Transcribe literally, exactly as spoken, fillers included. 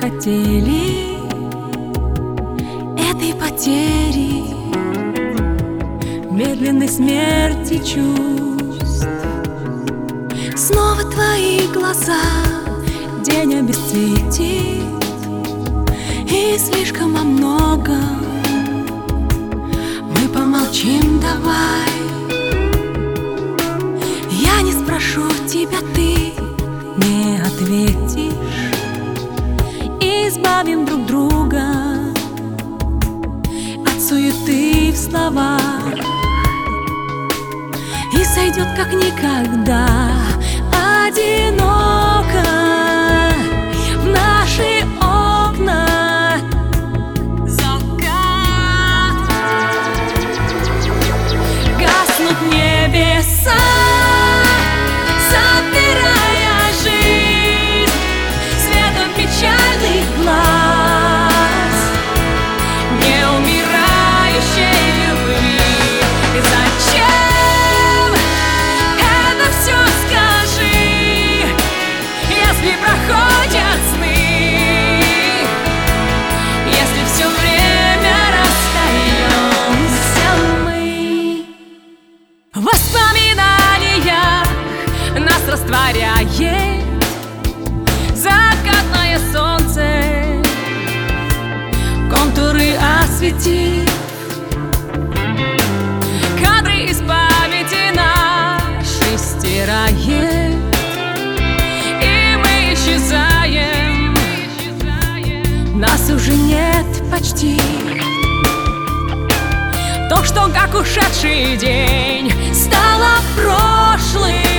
хотели этой потери, медленной смерти чувств. Снова твои глаза день обесцветит, и слишком о многом мы помолчим, давай. Я не спрошу тебя, ты не ответишь. Избавим друг друга от суеты в словах, и сойдет как никогда одиноко в наши окна закат. Гаснут небеса, забирая жизнь светом печальных глаз неумирающей любви. Зачем это все, скажи, если проходят сны, если все время расстаемся мы? В воспоминаниях нас растворяет закатное солнце, контуры осветив, кадры из памяти нашей стирает, и мы исчезаем, нас уже нет почти. То, что как ушедший день стало прошлым,